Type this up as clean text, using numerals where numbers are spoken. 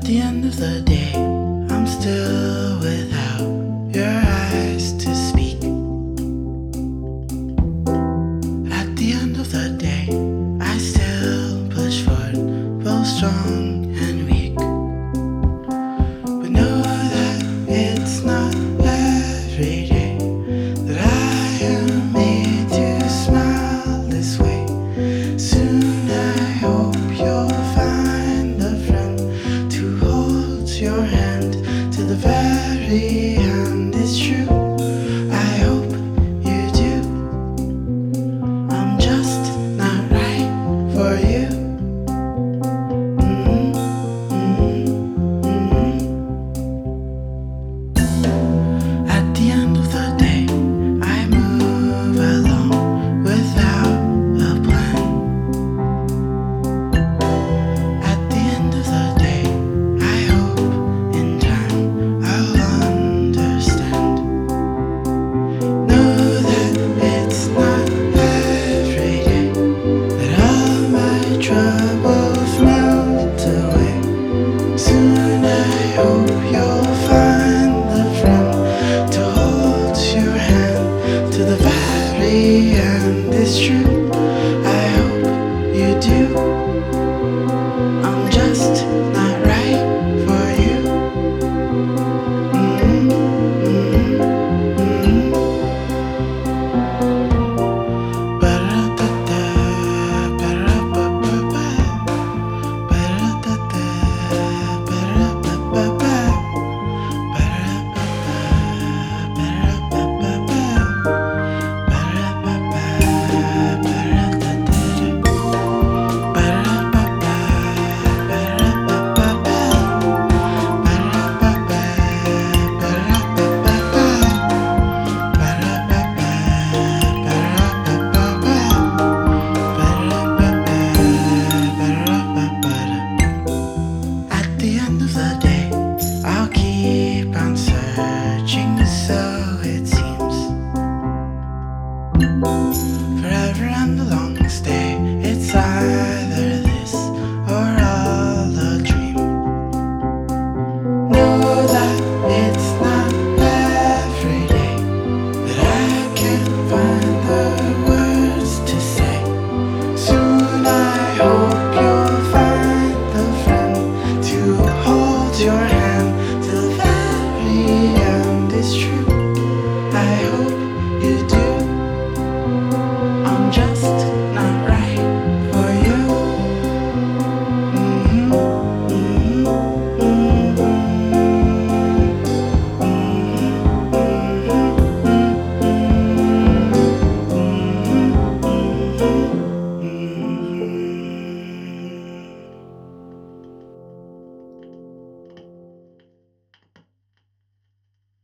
the end of the day, I'm still without your eyes to speak. At the end of the day, I still push forward, both strong and weak. But know that it's not every day that I am made to smile this way. Soon I hope you'll find a friend to hold your hand.